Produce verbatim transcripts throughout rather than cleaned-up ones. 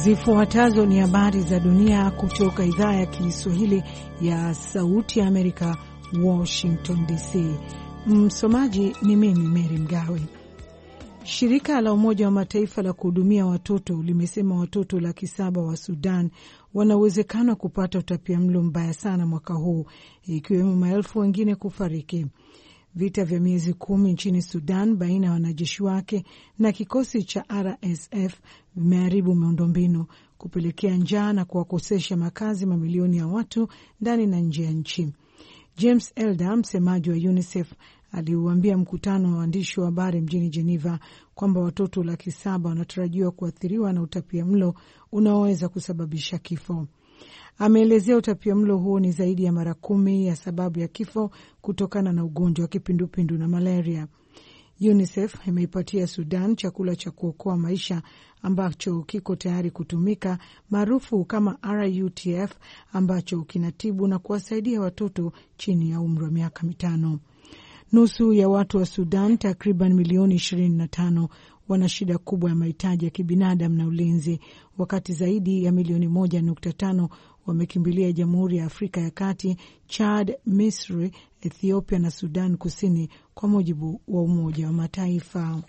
Zifuatazo ni habari za dunia kutoka idhaa ya Kiswahili ya Sauti ya Amerika, Washington D C. Msomaji ni mimi Mary Mgawe. Shirika la Umoja wa Mataifa la kuhudumia watoto limesema watoto laki saba wa Sudan wana uwezekano wa kupata utapiamlo mbaya sana mwaka huu, ikiwemo maelfu wengine kufariki. Vita vya miezi kumi nchini Sudan baina ya wanajeshi wake na kikosi cha R S F vimeharibu miundombinu, kupelekea njaa na kuwakosesha makazi mamilioni ya watu ndani na nje ya nchi. James Elder, msemaji wa UNICEF, aliuambia mkutano wa waandishi wa habari mjini Geneva kwamba watoto laki saba wanatarajiwa kuathiriwa na utapiamlo unaoweza kusababisha kifo. Ameelezea utapiamlo huo ni zaidi ya mara kumi ya sababu ya kifo kutokana na ugonjwa wa kipindupindu na malaria. UNICEF imeipatia Sudan chakula cha kuokoa maisha ambacho kiko tayari kutumika, maarufu kama R U T F, ambacho kinatibu na kuwasaidia watoto chini ya umri wa miaka mitano. Nusu ya watu wa Sudan, takriban milioni ishirini na tano, wana shida kubwa ya mahitaji ya kibinadamu na ulinzi, wakati zaidi ya milioni moja nukta tano wamekimbilia Jamhuri ya Afrika ya Kati, Chad, Misri, Ethiopia na Sudan Kusini, kwa mujibu wa Umoja wa Mataifa.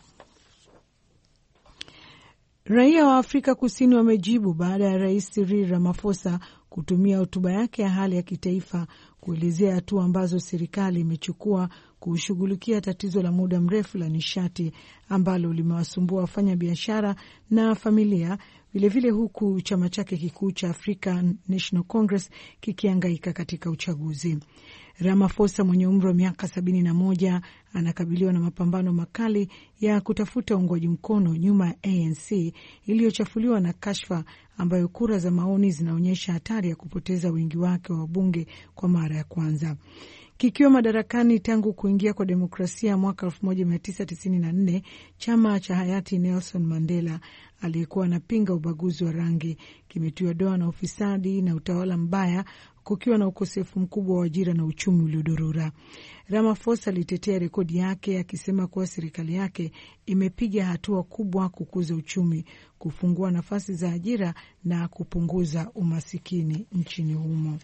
Raia wa Afrika Kusini wamejibu baada ya Rais Cyril Ramaphosa kutumia hotuba yake ya hali ya kitaifa kuelezea hatua ambazo serikali imechukua kushughulikia tatizo la muda mrefu la nishati ambalo limewasumbua wafanya biashara na familia, vilevile huku chama chake kikuu cha African National Congress kikihangaika katika uchaguzi. Ramaphosa mwenye umri wa miaka sabini na moja anakabiliwa na mapambano makali ya kutafuta uungwaji mkono nyuma ya A N C iliyochafuliwa na kashfa ambayo kura za maoni zinaonyesha hatari ya kupoteza wingi wake wa wabunge kwa mara ya kwanza. Kikiwa madarakani tangu kuingia kwa demokrasia mwaka elfu moja mia tisa tisini na nne, chama cha hayati Nelson Mandela aliyekuwa anapinga ubaguzi wa rangi kimetiwa doa na ufisadi na utawala mbaya, kukiwa na ukosefu mkubwa wa ajira na uchumi uliodorora. Ramaphosa alitetea rekodi yake akisema kuwa serikali yake imepiga hatua kubwa kukuza uchumi, kufungua nafasi za ajira na kupunguza umasikini nchini humo.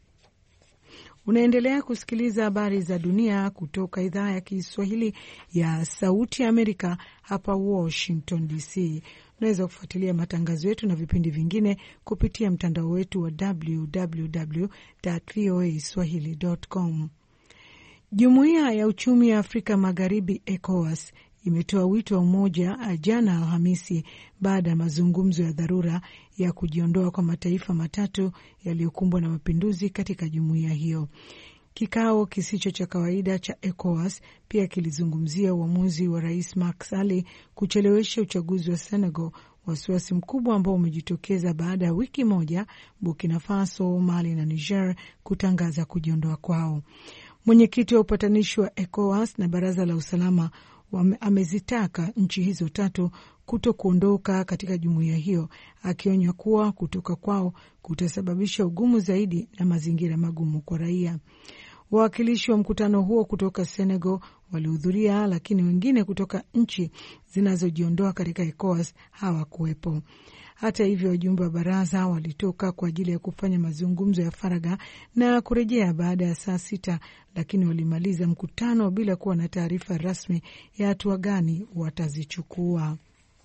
Unaendelea kusikiliza habari za dunia kutoka idhaa ya Kiswahili ya Sauti ya Amerika hapa Washington D C. Unaweza kufuatilia matangazo yetu na vipindi vingine kupitia mtandao wetu wa w w w dot v o a swahili dot com. Jumuiya ya Uchumi ya Afrika Magharibi ECOWAS imetoa wito wa umoja jana Alhamisi baada ya mazungumzo ya dharura ya kujiondoa kwa mataifa matatu yaliyokumbwa na mapinduzi katika jumuiya hiyo. Kikao kisicho cha kawaida cha ECOWAS pia kilizungumzia uamuzi wa Rais Macky Sall kuchelewesha uchaguzi wa Senegal, wasiwasi mkubwa ambao umejitokeza baada ya wiki moja Burkina Faso, Mali na Niger kutangaza kujiondoa kwao. Mwenyekiti wa upatanishi wa ECOWAS na Baraza la Usalama amezitaka nchi hizo tatu kuto kuondoka katika jumuiya hiyo, akionya kuwa kutoka kwao kutasababisha ugumu zaidi na mazingira magumu kwa raia. Wawakilishi wa mkutano huo kutoka Senegal walihudhuria, lakini wengine kutoka nchi zinazojiondoa katika ECOWAS hawakuwepo. Hata hivyo, wajumbe wa baraza walitoka kwa ajili ya kufanya mazungumzo ya faragha na kurejea baada ya saa sita, lakini walimaliza mkutano bila kuwa na taarifa rasmi ya hatua gani watazichukua.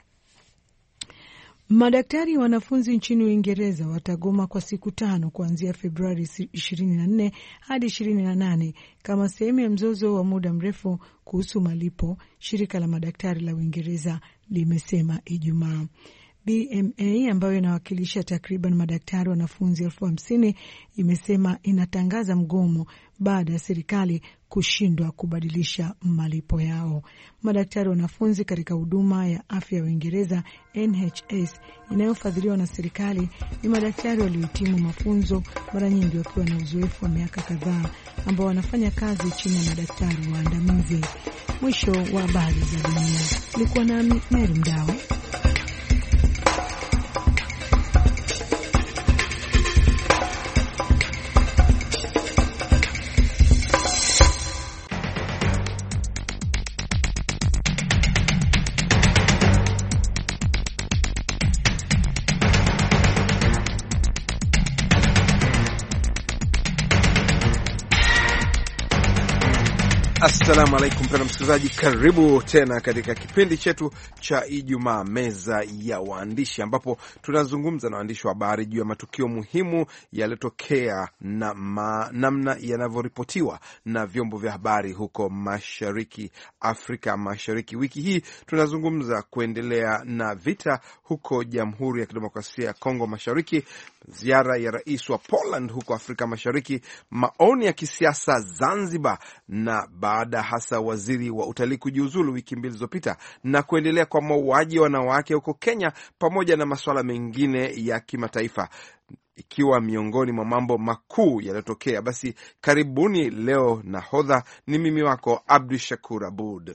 Madaktari wanafunzi nchini Uingereza watagoma kwa siku tano kuanzia Februari ishirini na nne hadi ishirini na nane kama sehemu ya mzozo wa muda mrefu kuhusu malipo, shirika la madaktari la Uingereza limesema Ijumaa. B M A ambayo inawakilisha takriban madaktari wanafunzi elfu hamsini imesema inatangaza mgomo baada ya serikali kushindwa kubadilisha malipo yao. Madaktari wanafunzi katika huduma ya afya ya Uingereza N H S inayofadhiliwa na serikali ni madaktari waliohitimu mafunzo, mara nyingi wakiwa na uzoefu wa miaka kadhaa, ambao wanafanya kazi chini ya madaktari waandamizi. Mwisho wa habari za dunia. Nilikuwa nami Mary Mgawe. Assalamu alaikum pena msikilizaji, karibu tena katika kipindi chetu cha Ijumaa, meza ya waandishi, ambapo tunazungumza na waandishi wa habari juu ya matukio muhimu yaliyotokea na ma, namna yanavyoripotiwa na vyombo vya habari huko Mashariki, Afrika Mashariki. Wiki hii tunazungumza kuendelea na vita huko Jamhuri ya Kidemokrasia ya Kongo Mashariki, ziara ya rais wa Poland huko Afrika Mashariki, maoni ya kisiasa Zanzibar, na baada hasa waziri wa utalii kujiuzulu wiki mbili zilizopita, na kuendelea kwa mauaji ya wanawake huko Kenya, pamoja na masuala mengine ya kimataifa, ikiwa miongoni mwa mambo makuu yaliyotokea. Basi karibuni. Leo nahodha ni mimi wako Abdu Shakur Abud.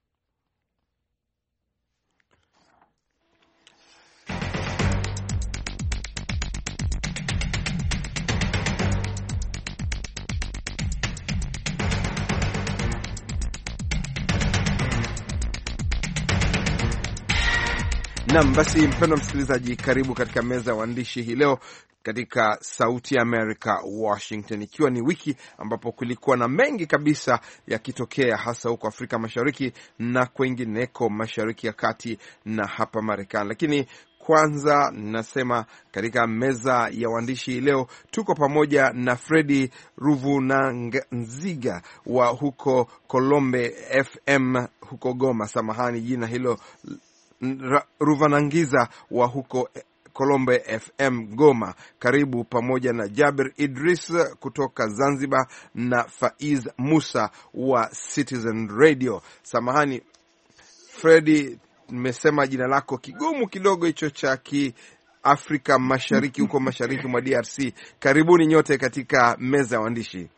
Naam, basi mpendwa msikilizaji, karibu katika meza ya waandishi hii leo katika Sauti ya Amerika, Washington, ikiwa ni wiki ambapo kulikuwa na mengi kabisa yakitokea, hasa huko Afrika Mashariki na kwengineko Mashariki ya Kati na hapa Marekani. Lakini kwanza nasema katika meza ya waandishi hii leo tuko pamoja na Fredi Ruvunanziga wa huko Kolombe F M huko Goma. Samahani jina hilo, Ruvanangiza wa huko Kolombe F M Goma, karibu, pamoja na Jabir Idris kutoka Zanzibar na Faiz Musa wa Citizen Radio. Samahani Freddy, nimesema jina lako kigumu kidogo hicho cha ki Afrika Mashariki huko mashariki mwa D R C. Karibuni nyote katika meza ya waandishi.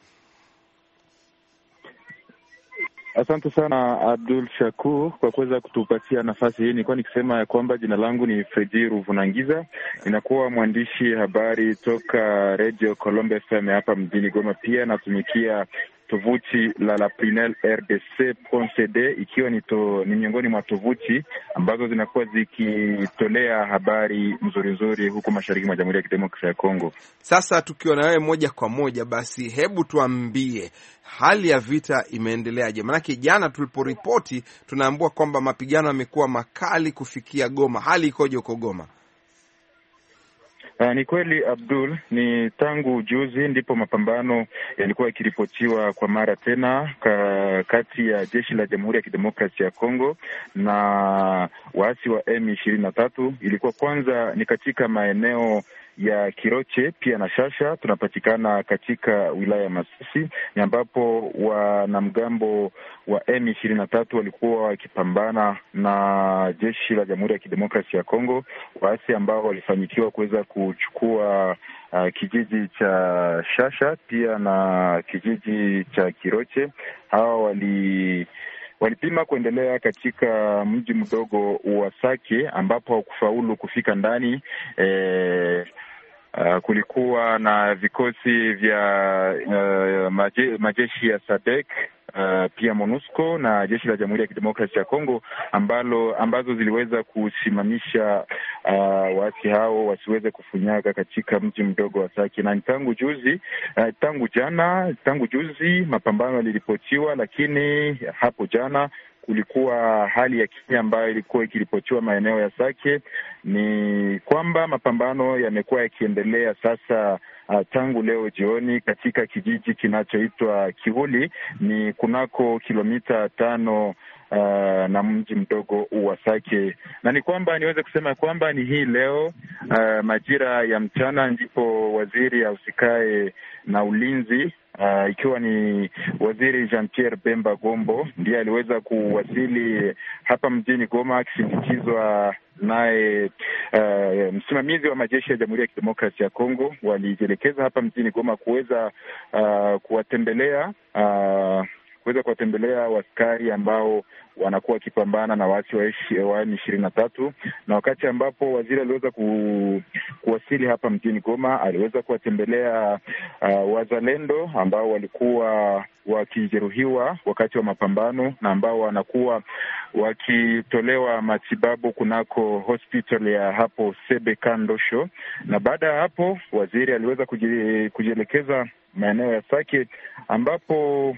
Asante sana Abdul Shakur kwa kuweza kutupatia nafasi hii. Nilikuwa nikisema ya kwamba jina langu ni Fredi Ruvunangiza, ninakuwa mwandishi habari toka Radio Colombe F M hapa mjini Goma. Pia natumikia tovuti la la Prinel R D C point C D, ikiwa ni, to, ni miongoni mwa tovuti ambazo zinakuwa zikitolea habari nzuri nzuri huko mashariki mwa Jamhuri ya Kidemokrasia ya Kongo. Sasa tukiwa na wewe moja kwa moja, basi hebu tuambie hali ya vita imeendeleaje? Maana jana tuliporipoti tunaambiwa kwamba mapigano yamekuwa makali kufikia Goma. Hali ikoje huko Goma? Uh, ni kweli Abdul, ni tangu juzi ndipo mapambano yalikuwa yakiripotiwa kwa mara tena ka, kati ya jeshi la Jamhuri ya Kidemokrasia ya Kongo na waasi wa M ishirini na tatu. Ilikuwa kwanza ni katika maeneo ya Kiroche pia na Shasha, tunapatikana katika wilaya ya Masisi, ni ambapo wanamgambo wa M ishirini na tatu walikuwa wakipambana na jeshi la Jamhuri ya Kidemokrasia ya Kongo, waasi ambao walifanikiwa kuweza kuchukua uh, kijiji cha Shasha pia na kijiji cha Kiroche. Hawa wali walipima kuendelea katika mji mdogo wa Sake ambapo hawakufaulu kufika ndani. eh, Uh, kulikuwa na vikosi vya uh, maje, majeshi ya S A D C uh, pia MONUSCO na jeshi la Jamhuri ya Kidemokrasia ya Kongo ambalo ambazo ziliweza kusimamisha uh, waasi hao wasiweze kufunyaga katika mji mdogo wa Sake. Na tangu juzi uh, tangu jana tangu juzi mapambano yaliripotiwa, lakini hapo jana kulikuwa hali ya kimya ambayo ilikuwa ikiripotiwa maeneo ya Sake. Ni kwamba mapambano yamekuwa yakiendelea sasa uh, tangu leo jioni katika kijiji kinachoitwa Kihuli, ni kunako kilomita tano Uh, na mji mdogo wa Sake. Na ni kwamba niweze kusema kwamba ni hii leo uh, majira ya mchana ndipo waziri ausikae na ulinzi uh, ikiwa ni waziri Jean Pierre Bemba Gombo ndiye aliweza kuwasili hapa mjini Goma akisindikizwa naye uh, msimamizi wa majeshi ya Jamhuri ya Kidemokrasia ya Kongo. Walijielekeza hapa mjini Goma kuweza uh, kuwatembelea uh, kuweza kuwatembelea waskari ambao wanakuwa wakipambana na waasi wa M ishirini na tatu. Na wakati ambapo waziri aliweza ku, kuwasili hapa mjini Goma, aliweza kuwatembelea uh, wazalendo ambao walikuwa wakijeruhiwa wakati wa mapambano na ambao wanakuwa wakitolewa matibabu kunako hospital ya hapo Sebe Kandosho. Na baada ya hapo waziri aliweza kujielekeza maeneo ya Sake ambapo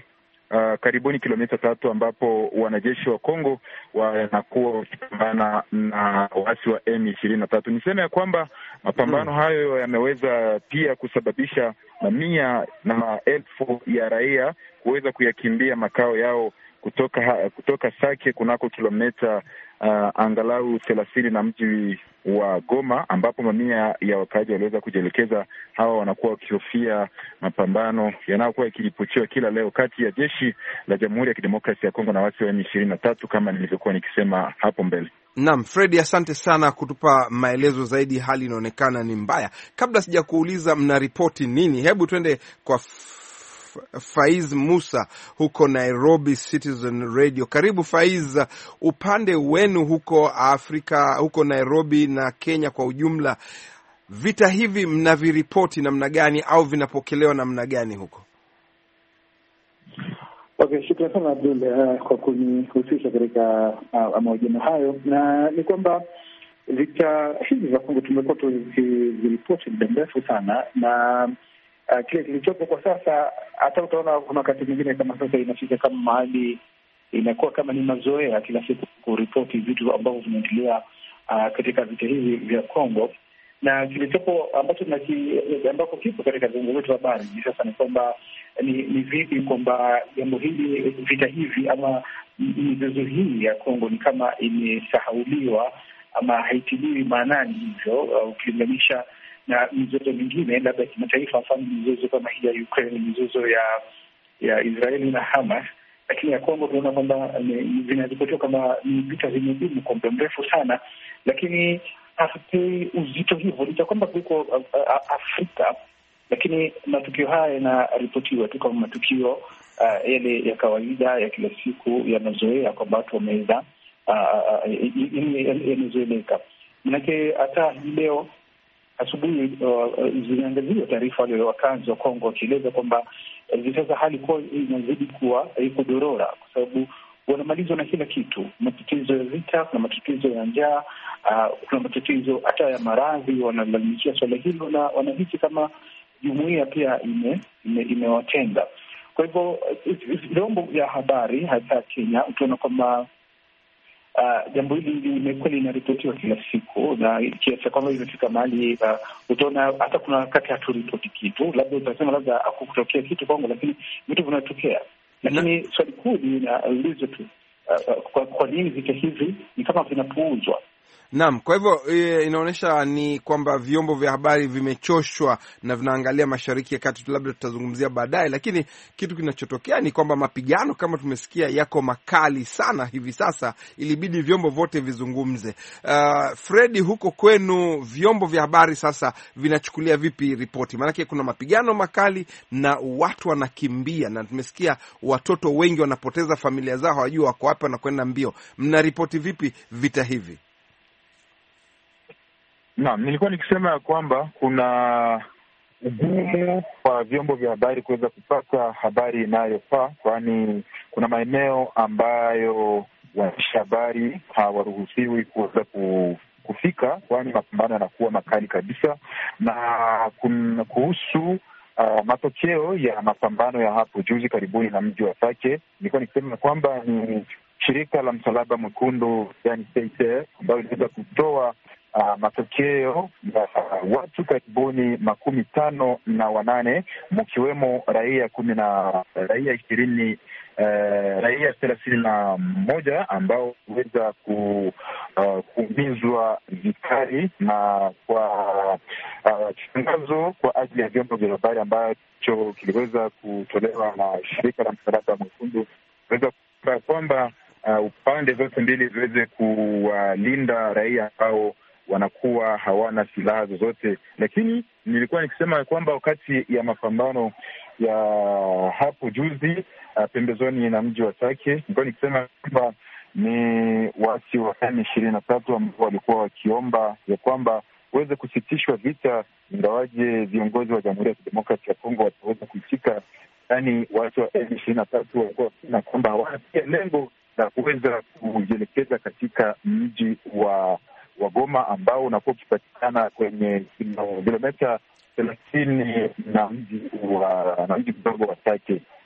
uh, karibuni kilomita tatu ambapo wanajeshi wa Kongo wanakuwa wakipambana na waasi wa M ishirini na tatu. Niseme ya kwamba mapambano hmm, hayo yameweza pia kusababisha mamia na maelfu ya raia kuweza kuyakimbia makao yao kutoka kutoka Sake kunako kilomita uh, angalau thelathini na mji wa Goma, ambapo mamia ya wakaaji waliweza kujielekeza. Hawa wanakuwa wakihofia mapambano yanayokuwa yakiripotiwa kila leo kati ya jeshi la Jamhuri ya Kidemokrasia ya Kongo na waasi wa M ishirini na tatu, kama nilivyokuwa nikisema hapo mbele. Naam, Freddy, asante sana kutupa maelezo zaidi. Hali inaonekana ni mbaya. Kabla sija kuuliza mna ripoti nini, hebu twende kwa Faiz Musa huko Nairobi Citizen Radio. Karibu Faiz, upande wenu huko Afrika, huko Nairobi na Kenya kwa ujumla, vita hivi mnaviripoti namna gani au vinapokelewa namna gani huko? Okay, shukrani sana Abdul uh, kwa kunihusisha katika uh, mahojiano hayo. Na ni kwamba vita hivi vya Kongo tumekuwa tukiviripoti muda mrefu sana, na Uh, kile kilichopo kwa sasa, hata utaona kuna wakati mwingine kama sasa inafika kama mahali inakuwa kama ni mazoea kila siku kuripoti vitu ambavyo vinaendelea uh, katika vita hivi vya Kongo. Na kilichopo ambacho ambapo kipo katika vyombo vyetu habari hivi sasa ni kwamba ni, ni vipi kwamba jambo hili, vita hivi ama mizozo hii ya Kongo ni kama imesahauliwa ama haitiliwi maanani hivyo, uh, ukilinganisha na mizozo mingine labda kimataifa, mfano mizozo kama hii ya Ukraine, mizozo ya ya Israeli na Hamas. Lakini ya Kongo tunaona kwamba vinaripotiwa kama ni vita vimedumu kwa muda mrefu sana, lakini hafipi uzito hivyo licha kwamba kuliko Afrika. Lakini matukio haya yanaripotiwa tu kama matukio uh, yale ya kawaida ya kila siku ya mazoea kwamba watu wameweza yamezoeleka. Manake hata hii leo asubuhi uh, ziliangaziwa taarifa wale wakazi wa Kongo wakieleza kwamba hivi sasa hali kwa inazidi kuwa iko dorora, kwa sababu wanamalizwa na kila kitu. Matatizo ya vita, kuna matatizo ya njaa, uh, kuna matatizo hata ya maradhi. Wanalalamikia swala hilo na wanahisi kama jumuiya pia imewatenda ime, ime kwa hivyo vyombo vya habari hata Kenya utaona kwamba Uh, jambo hili limekuwa linaripotiwa kila siku, na kiasi kwamba imefika mahali uh, utaona hata kuna wakati haturipoti kitu, labda utasema labda hakutokea kitu Kongo, lakini vitu vinatokea. Lakini swali kuu linaulizwa tu, uh, kwa, kwa nini vita hivi ni kama vinapuuzwa? Naam, kwa hivyo e, inaonyesha ni kwamba vyombo vya habari vimechoshwa na vinaangalia Mashariki ya Kati, labda tutazungumzia baadaye, lakini kitu kinachotokea ni kwamba mapigano kama tumesikia yako makali sana hivi sasa, ilibidi vyombo vyote vizungumze. Uh, Freddy, huko kwenu vyombo vya habari sasa vinachukulia vipi ripoti? Maana kuna mapigano makali na watu wanakimbia, na tumesikia watoto wengi wanapoteza familia zao, hawajui wako wapi na kwenda mbio. Mnaripoti vipi vita hivi? Naam, nilikuwa nikisema ya kwamba kuna ugumu kwa vyombo vya habari kuweza kupata habari inayofaa, kwani kuna maeneo ambayo waandishi habari hawaruhusiwi kuweza kufika, kwani mapambano yanakuwa makali kabisa. Na kuna kuhusu uh, matokeo ya mapambano ya hapo juzi karibuni na mji wa Sake, nilikuwa nikisema kwamba ni shirika la Msalaba Mwekundu, yani C I C R, ambayo iliweza kutoa Uh, matokeo ya uh, watu karibuni makumi tano na wanane mkiwemo raia kumi na raia ishirini uh, raia thelathini na moja ambao weza ku, uh, kuumizwa vikali. Na kwa tangazo uh, kwa ajili ya vyombo vya habari ambacho kiliweza kutolewa na shirika la Msalaba Mwekundu, weza kusema kwamba uh, upande zote mbili ziweze kuwalinda raia ambao wanakuwa hawana silaha zozote. Lakini nilikuwa nikisema kwamba wakati ya mapambano ya hapo juzi uh, pembezoni na mji wa Sake, nilikuwa nikisema kwamba ni waasi wa M ishirini na tatu ambao walikuwa wakiomba ya kwamba uweze kusitishwa vita, ingawaje viongozi wa Jamhuri ya Kidemokrasia ya Kongo wataweza kuitika. Yani waasi wa M ishirini na tatu walikuwa na kwamba hawana pia lengo la kuweza kujielekeza katika mji wa wa Goma ambao unakuwa ukipatikana kwenye kilomita thelathini na mji wa na mji mdogo wa Sake.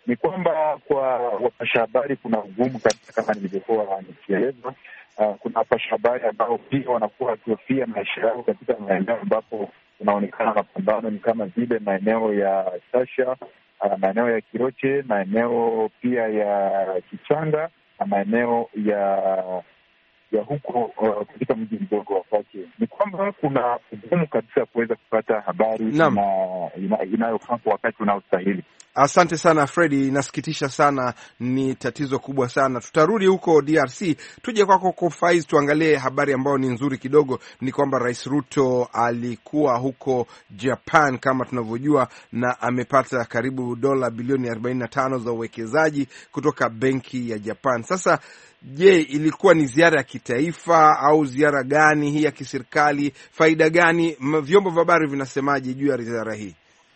ni kwamba kwa wapasha habari kuna ugumu kabisa, kama nilivyokuwa nikieleza. Uh, kuna wapasha habari ambao pia wanakuwa wakihofia maisha yao katika maeneo ambapo unaonekana mapambano, ni kama vile maeneo ya Sasha, uh, maeneo ya Kiroche, maeneo pia ya Kichanga na maeneo ya ya huko uh, katika mji mdogo wa Kwake. Ni kwamba kuna ugumu kabisa kuweza kupata habari inayofaa ina, ina kwa wakati unaostahili. Asante sana Freddy, inasikitisha sana, ni tatizo kubwa sana. Tutarudi huko D R C, tuje kwako kwa Faiz, tuangalie habari ambayo ni nzuri kidogo. Ni kwamba Rais Ruto alikuwa huko Japan kama tunavyojua, na amepata karibu dola bilioni arobaini na tano za uwekezaji kutoka benki ya Japan. Sasa je, ilikuwa ni ziara ya kitaifa au ziara gani hii ya kiserikali? Faida gani? Vyombo vya habari vinasemaje juu ya ziara hii?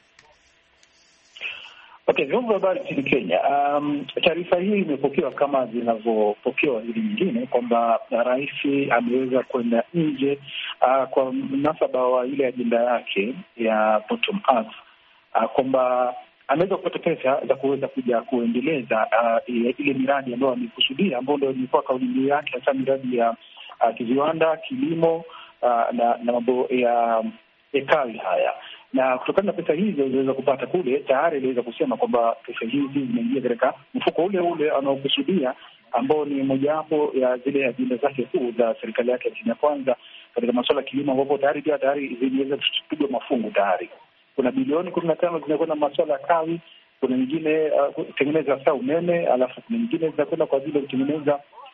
Okay, vyombo vya habari nchini Kenya, um, taarifa hii imepokewa kama zinavyopokewa hili nyingine, kwamba rais ameweza kwenda nje uh, kwa mnasaba wa ile ajenda yake ya bottom up, uh, kwamba ameweza kupata pesa za kuweza kuja kuendeleza uh, ile miradi ambayo amekusudia, ambayo ndio ilikuwa kauli mbiu yake, hasa miradi ya uh, kiviwanda, kilimo uh, na, na mambo ya ekali haya. Na kutokana na pesa hizo iliweza kupata kule, tayari iliweza kusema kwamba pesa hizi zimeingia katika mfuko ule ule anaokusudia, ambao ni mojawapo ya zile ajenda zake kuu za serikali yake ya Kenya Kwanza katika masuala ya kilimo, ambapo tayari pia tayari ziliweza kupigwa mafungu tayari. Kuna bilioni kumi na tano zinakwenda masuala ya kawi, kuna nyingine uh, kutengeneza saa umeme, alafu kuna nyingine zinakwenda kwa ajili ya kutengeneza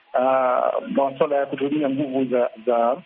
uh, masuala ya kutumia nguvu za za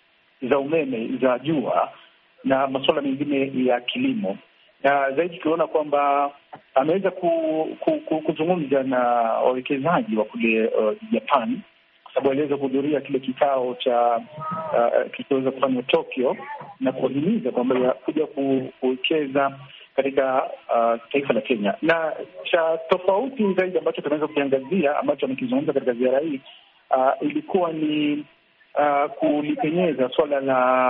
za umeme za jua na masuala mengine ya kilimo. Na zaidi tunaona kwamba ameweza ku, ku, ku, kuzungumza na wawekezaji wa kule uh, Japan, kwa sababu aliweza kuhudhuria kile kikao cha uh, kilichoweza kufanywa Tokyo, na kuhimiza kwamba ya kuja kuwekeza katika uh, taifa la Kenya. Na cha tofauti zaidi ambacho tunaweza kukiangazia, ambacho amekizungumza katika ziara hii, uh, ilikuwa ni Uh, kulipenyeza swala la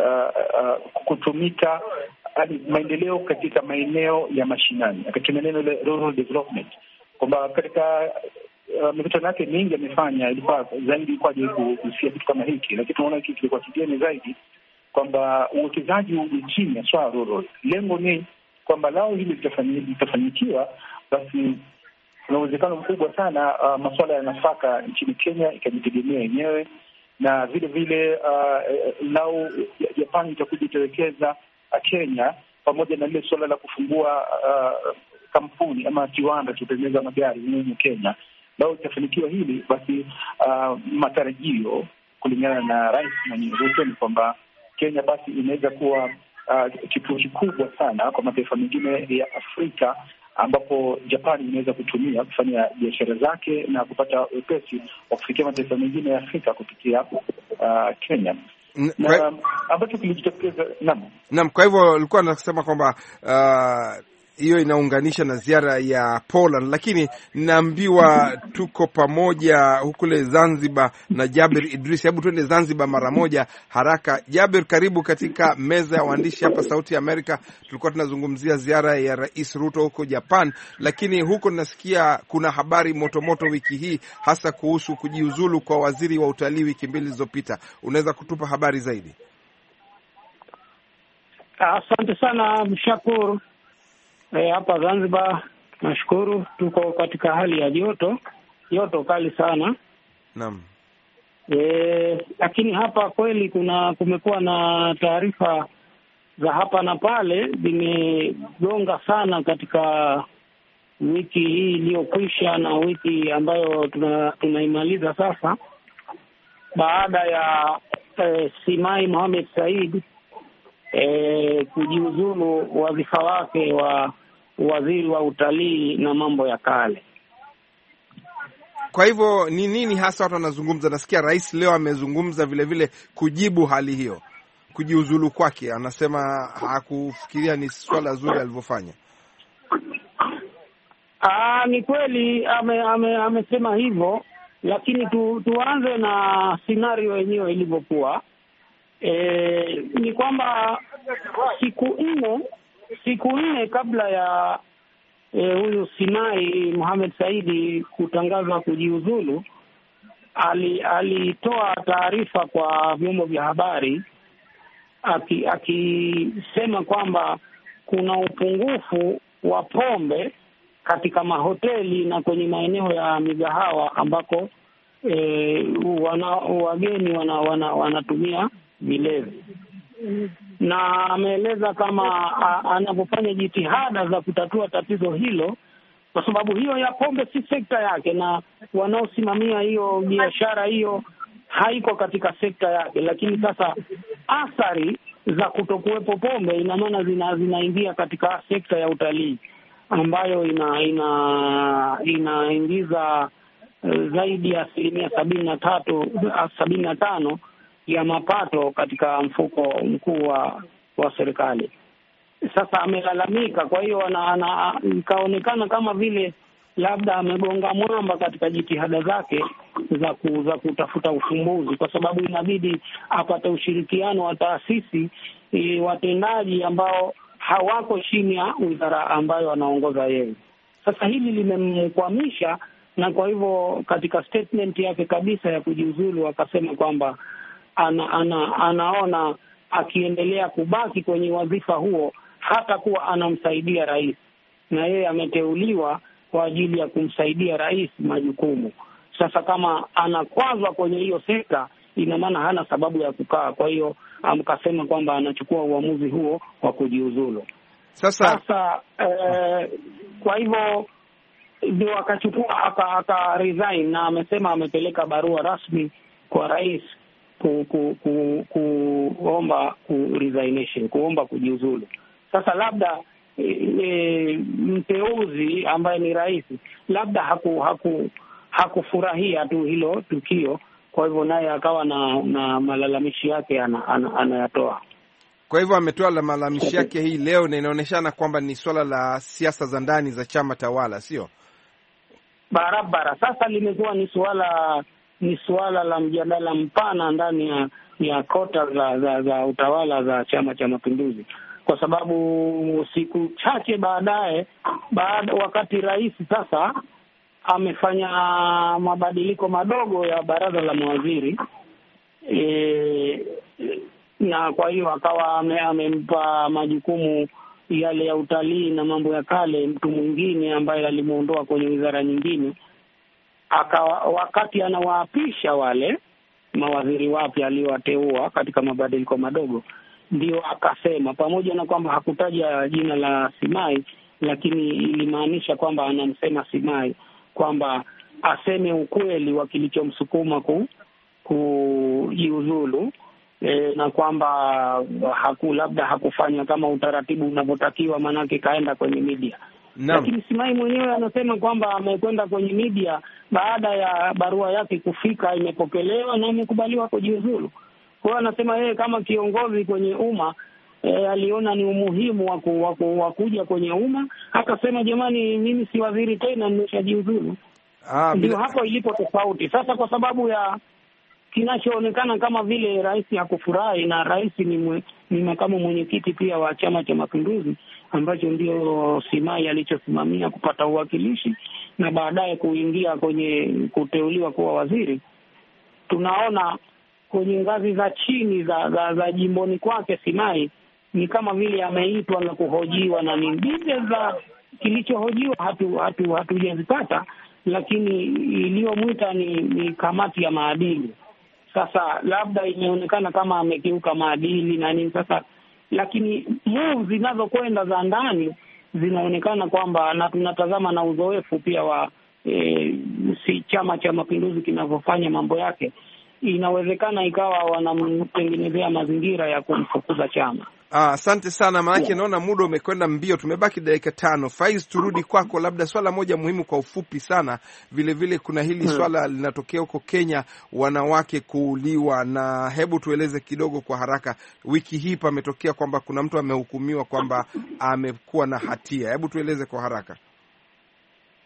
uh, uh, kutumika uh, maendeleo katika maeneo ya mashinani, akatumia neno ile rural development, kwamba katika uh, mikutano yake mingi amefanya ilikuwa zaidi ilikuwa je kuhusia kitu kama hiki, lakini tunaona hiki kilikuwa kigeni zaidi, kwamba uwekezaji uje chini ya swala rural. Lengo ni kwamba lao hili litafanyikiwa, basi kuna uwezekano mkubwa sana uh, masuala ya nafaka nchini Kenya ikajitegemea yenyewe, na vile vile uh, lao Japan itakuja itawekeza Kenya, pamoja na lile suala la kufungua uh, kampuni ama kiwanda cha kutengeneza magari humu Kenya. Lao itafanikiwa hili, basi uh, matarajio kulingana na rais mwenyewe Ruto ni kwamba Kenya basi inaweza kuwa uh, kituo kikubwa sana kwa mataifa mengine ya Afrika, ambapo Japan inaweza kutumia kufanya biashara zake na kupata wepesi wa kufikia mataifa mengine ya Afrika kupitia uh, Kenya. Na ambacho kilijitokeza naam. Naam, kwa hivyo nilikuwa nasema kwamba uh, hiyo inaunganisha na ziara ya Poland, lakini naambiwa tuko pamoja hukule Zanzibar na Jabir Idris. Hebu twende Zanzibar mara moja haraka. Jabir, karibu katika meza ya waandishi hapa Sauti ya Amerika. Tulikuwa tunazungumzia ziara ya Rais Ruto huko Japan, lakini huko nasikia kuna habari motomoto wiki hii, hasa kuhusu kujiuzulu kwa waziri wa utalii wiki mbili zilizopita. Unaweza kutupa habari zaidi? Asante sana Mshakuru. E, hapa Zanzibar nashukuru tuko katika hali ya joto, joto kali sana. Naam. E, lakini hapa kweli kuna kumekuwa na taarifa za hapa na pale zimegonga sana katika wiki hii iliyokwisha na wiki ambayo tuna, tunaimaliza sasa, baada ya e, Simai Mohamed Said e, kujiuzulu wadhifa wake wa waziri wa utalii na mambo ya kale. Kwa hivyo ni nini hasa watu wanazungumza? Nasikia rais leo amezungumza vile vile kujibu hali hiyo, kujiuzulu kwake. Anasema hakufikiria ni swala zuri alivyofanya. Ah, ni kweli ame, ame, amesema hivyo, lakini tu, tuanze na scenario yenyewe ilivyokuwa. E, ni kwamba siku nne siku nne kabla ya e, huyu Sinai Mohamed Saidi kutangaza kujiuzulu, ali- alitoa taarifa kwa vyombo vya habari akisema aki kwamba kuna upungufu wa pombe katika mahoteli na kwenye maeneo ya migahawa ambako e, wana, wageni wana, wana, wanatumia vilevi, na ameeleza kama anavyofanya jitihada za kutatua tatizo hilo, kwa sababu hiyo ya pombe si sekta yake na wanaosimamia hiyo biashara hiyo haiko katika sekta yake. Lakini sasa athari za kutokuwepo pombe ina maana zina, zinaingia katika sekta ya utalii ambayo ina ina inaingiza zaidi ya asilimia sabini na tatu sabini na tano ya mapato katika mfuko mkuu wa wa serikali. Sasa amelalamika, kwa hiyo ikaonekana kama vile labda amegonga mwamba katika jitihada zake za ku, za kutafuta ufumbuzi, kwa sababu inabidi apate ushirikiano wa taasisi e, watendaji ambao hawako chini ya wizara ambayo anaongoza yeye. Sasa hili limemkwamisha, na kwa hivyo katika statement yake kabisa ya kujiuzulu akasema kwamba ana, ana, anaona akiendelea kubaki kwenye wadhifa huo hata kuwa anamsaidia rais, na yeye ameteuliwa kwa ajili ya kumsaidia rais majukumu. Sasa kama anakwazwa kwenye hiyo sekta, ina maana hana sababu ya kukaa. Kwa hiyo amkasema kwamba anachukua uamuzi huo wa kujiuzulu. Sasa, Sasa eh, kwa hivyo ndio akachukua aka, aka resign, na amesema amepeleka barua rasmi kwa rais ku, ku, ku, kuomba ku resignation, kuomba kujiuzulu. Sasa labda e, e, mteuzi ambaye ni rais labda haku, haku hakufurahia tu hilo tukio, kwa hivyo naye akawa na, na malalamishi yake anayatoa ana, ana kwa hivyo ametoa la malalamishi yake hii leo, na inaoneshana kwamba ni swala la siasa za ndani za chama tawala, sio barabara. Sasa limekuwa ni suala ni suala la mjadala mpana ndani ya ya kota za, za, za utawala za Chama cha Mapinduzi, kwa sababu siku chache baadaye baada wakati rais sasa amefanya mabadiliko madogo ya baraza la mawaziri e, na kwa hiyo akawa amempa majukumu yale ya utalii na mambo ya kale mtu mwingine ambaye alimuondoa kwenye wizara nyingine. Akawa wakati anawaapisha wale mawaziri wapya aliowateua katika mabadiliko madogo, ndio akasema, pamoja na kwamba hakutaja jina la Simai, lakini ilimaanisha kwamba anamsema Simai kwamba aseme ukweli wa kilichomsukuma ku kujiuzulu e, na kwamba haku labda hakufanya kama utaratibu unavyotakiwa, manake kaenda kwenye media. No. Lakini Simai mwenyewe anasema kwamba amekwenda kwenye media baada ya barua yake kufika, imepokelewa na imekubaliwa kujiuzulu. Kwa hiyo anasema yeye kama kiongozi kwenye umma e, aliona ni umuhimu wa waku, waku, kuja kwenye umma, akasema jamani, mimi si waziri tena, nimeshajiuzulu. Ah, ndio hapo ilipo tofauti. Sasa kwa sababu ya kinachoonekana kama vile rais hakufurahi, na rais ni, mwe, ni makamu mwenyekiti pia wa Chama cha Mapinduzi ambacho ndio Simai alichosimamia kupata uwakilishi na baadaye kuingia kwenye kuteuliwa kuwa waziri. Tunaona kwenye ngazi za chini za, za, za jimboni kwake Simai ni kama vile ameitwa na kuhojiwa, na ni details za kilichohojiwa hatu hatu hatujazipata, lakini iliyomwita ni, ni kamati ya maadili. Sasa labda imeonekana kama amekiuka maadili na nini sasa, lakini moves zinazokwenda za ndani zinaonekana kwamba, na tunatazama na uzoefu pia wa e, si Chama cha Mapinduzi kinavyofanya mambo yake, inawezekana ikawa wanamtengenezea mazingira ya kumfukuza chama. Ah, asante sana, maana yake naona muda umekwenda mbio, tumebaki dakika tano. Faiz, turudi kwako, labda swala moja muhimu kwa ufupi sana. Vile vile kuna hili hmm. swala linatokea huko Kenya, wanawake kuuliwa, na hebu tueleze kidogo kwa haraka. Wiki hii pametokea kwamba kuna mtu amehukumiwa kwamba amekuwa na hatia, hebu tueleze kwa haraka.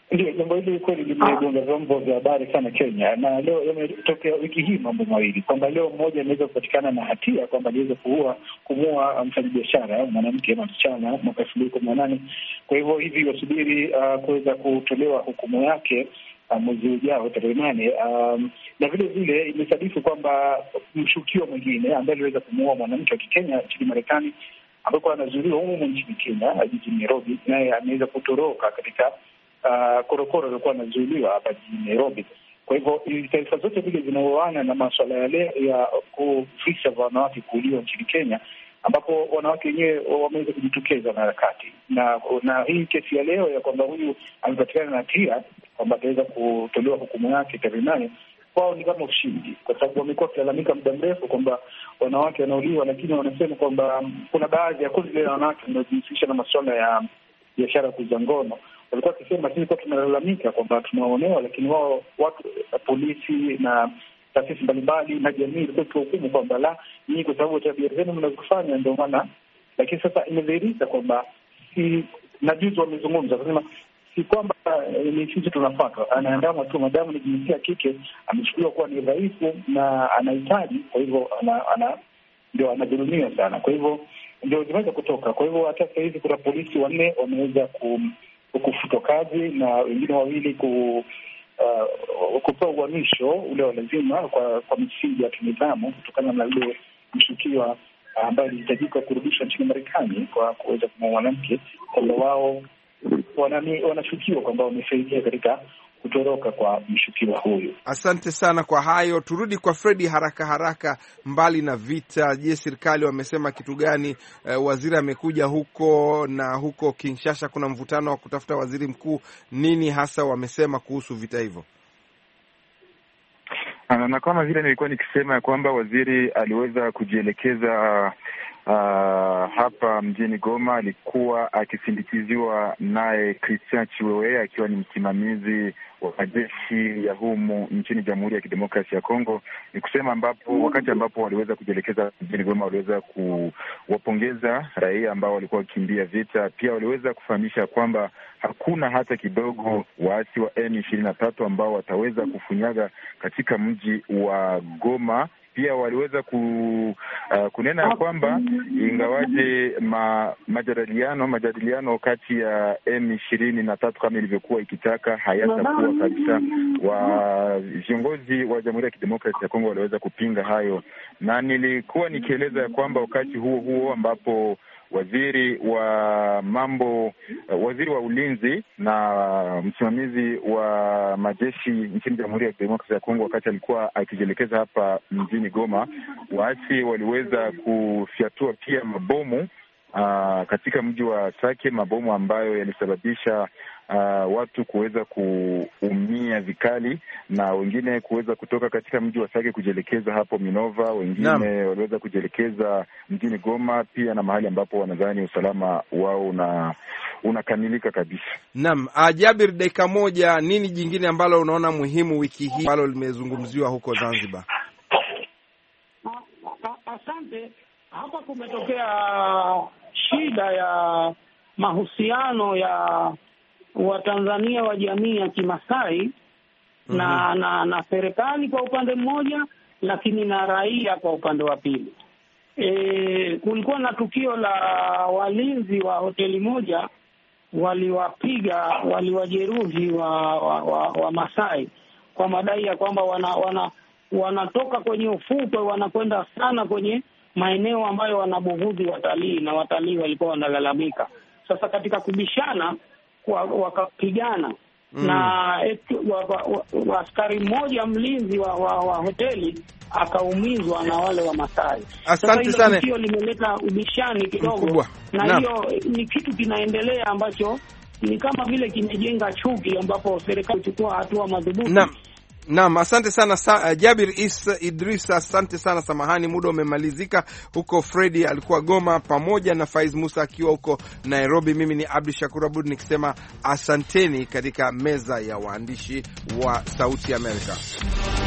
Ndio, jambo hili kweli limegonga vyombo vya habari sana Kenya, na leo yametokea wiki hii mambo mawili, kwamba leo mmoja ameweza kupatikana na hatia kwamba aliweza kuua kumuua mfanyabiashara mwanamke ama msichana mwaka elfu mbili kumi na nane. Kwa hivyo hivi wasubiri uh, kuweza kutolewa hukumu yake uh, mwezi ujao tarehe nane. Um, na vile vile imesadifu kwamba mshukiwa mwingine ambaye aliweza kumuua mwanamke wa Kikenya nchini Marekani ambapo anazuiliwa humu nchini Kenya jijini Nairobi, naye ameweza kutoroka katika Uh, korokoro alikuwa anazuiliwa hapa jijini Nairobi. Kwa hivyo taarifa zote vile zinaoana na masuala yale ya visa vya wanawake kuuliwa nchini Kenya, ambapo wanawake wenyewe wameweza kujitokeza na harakati na na hii kesi ya leo ya kwamba huyu amepatikana na hatia kwamba ataweza kutolewa hukumu yake tarehe nane, kwao ni kama ushindi, kwa sababu wamekuwa wakilalamika muda mrefu kwamba wanawake wanauliwa, lakini wanasema kwamba kuna baadhi ya kundi la wanawake wanaojihusisha na masuala ya biashara kuuza ngono walikuwa wakisema sisi kwa tunalalamika kwamba tunaonewa, lakini wao watu polisi na taasisi mbalimbali na jamii ilikuwa ikihukumu kwamba la, nyinyi kwa sababu tabia zenu mnazofanya ndio maana. Lakini sasa imedhihirika kwamba si, na juzi wamezungumza kusema si kwamba ni sisi tunafuatwa, anaandamwa tu madamu ni jinsia kike, amechukuliwa kuwa ni dhaifu na anahitaji, kwa hivyo ana, ana ndio anadhulumiwa sana. Kwa hivyo ndio zimeweza kutoka. Kwa hivyo hata sasa hivi kuna polisi wanne wameweza ku kufutwa kazi na wengine wawili ku uh, kupewa uhamisho ule wa lazima kwa kwa misingi ya kinidhamu kutokana na yule mshukiwa ambaye alihitajika kurudishwa nchini Marekani kwa kuweza kumuua mwanamke, kwamba wao wanashukiwa kwamba wamesaidia katika kutoroka kwa mshukiwa huyu. Asante sana kwa hayo. Turudi kwa Fredi haraka haraka. Mbali na vita, je, serikali wamesema kitu gani? E, waziri amekuja huko na huko Kinshasa kuna mvutano wa kutafuta waziri mkuu. Nini hasa wamesema kuhusu vita hivyo? Na kama vile nilikuwa nikisema ya kwamba waziri aliweza kujielekeza Uh, hapa mjini Goma, alikuwa akisindikiziwa naye Christian Chiwewe akiwa ni msimamizi wa majeshi ya humu nchini Jamhuri ya Kidemokrasia ya Kongo. Ni kusema ambapo wakati ambapo waliweza kujielekeza mjini Goma, waliweza kuwapongeza raia ambao walikuwa wakimbia vita. Pia waliweza kufahamisha kwamba hakuna hata kidogo waasi wa M ishirini na tatu ambao wataweza kufunyaga katika mji wa Goma. Pia waliweza ku, uh, kunena kwamba ingawaje ma, majadiliano majadiliano kati ya M ishirini na tatu kama ilivyokuwa ikitaka hayatakuwa kabisa. Wa viongozi wa Jamhuri ya Kidemokrasia ya Kongo waliweza kupinga hayo, na nilikuwa nikieleza ya kwamba wakati huo huo ambapo waziri wa mambo, waziri wa ulinzi na msimamizi wa majeshi nchini Jamhuri ya Kidemokrasia ya Kongo, wakati alikuwa akijielekeza hapa mjini Goma, waasi waliweza kufyatua pia mabomu uh, katika mji wa Sake, mabomu ambayo yalisababisha Uh, watu kuweza kuumia vikali na wengine kuweza kutoka katika mji wa Sake kujielekeza hapo Minova, wengine waliweza kujielekeza mjini Goma pia, na mahali ambapo wanadhani usalama wao una unakamilika kabisa. Naam, Jabir, dakika moja, nini jingine ambalo unaona muhimu wiki hii ambalo limezungumziwa huko Zanzibar? Asante. Hapa kumetokea shida ya mahusiano ya Watanzania wa jamii ya Kimasai mm-hmm. na na na serikali kwa upande mmoja, lakini na raia kwa upande wa pili. E, kulikuwa na tukio la walinzi wa hoteli moja waliwapiga waliwajeruhi wa, wa, wa, wa Masai kwa madai ya kwamba wana, wana wanatoka kwenye ufukwe wanakwenda sana kwenye maeneo ambayo wanabughudhi watalii, na watalii walikuwa wanalalamika. Sasa katika kubishana wakapigana mm. na askari mmoja mlinzi wa, wa, wa hoteli akaumizwa na wale wa Masai. Asante sana. Hiyo limeleta ubishani kidogo mkubwa. Na hiyo ni kitu kinaendelea ambacho ni kama vile kimejenga chuki, ambapo serikali ichukua hatua madhubuti. Naam. Naam, asante sana sa, Jabir Is Idris, asante sana. Samahani, muda umemalizika. Huko Fredi alikuwa Goma pamoja na Faiz Musa akiwa huko Nairobi. Mimi ni Abdi Shakur Abud nikisema asanteni katika meza ya waandishi wa Sauti Amerika.